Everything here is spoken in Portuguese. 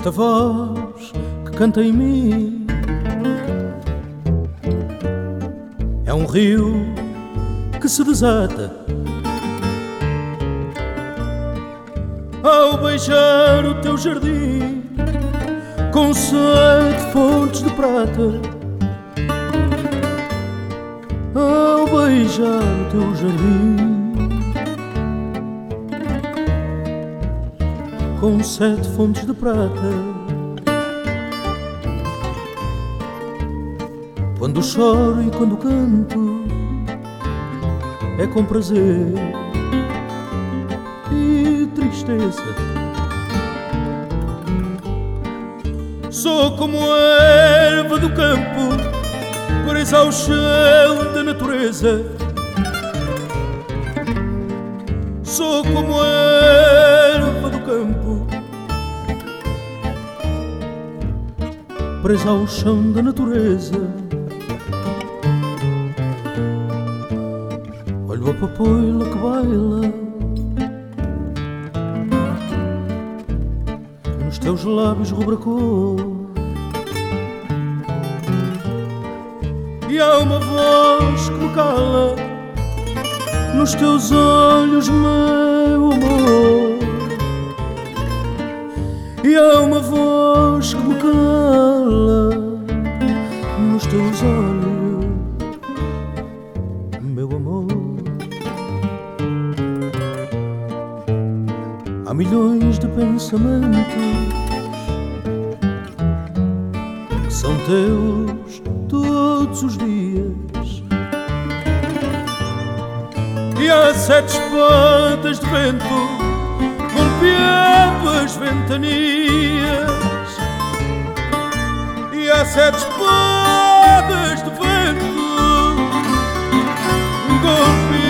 esta voz que canta em mim é um rio que se desata ao beijar o teu jardim com 7 fontes de prata. Ao beijar o teu jardim com 7 fontes de prata. Quando choro e quando canto é com prazer e tristeza. Sou como a erva do campo, presa ao chão da natureza. Sou como a erva do campo, presa ao chão da natureza. Olho a papoila que baila nos teus lábios rubra-cor, e há uma voz que me cala nos teus olhos, meu amor. E há uma voz que me cala nos teus olhos, meu amor. Há milhões de pensamentos que são teus todos os dias, e há 7 espadas de vento golpeando as ventanias, e há 7 espadas de vento golpeando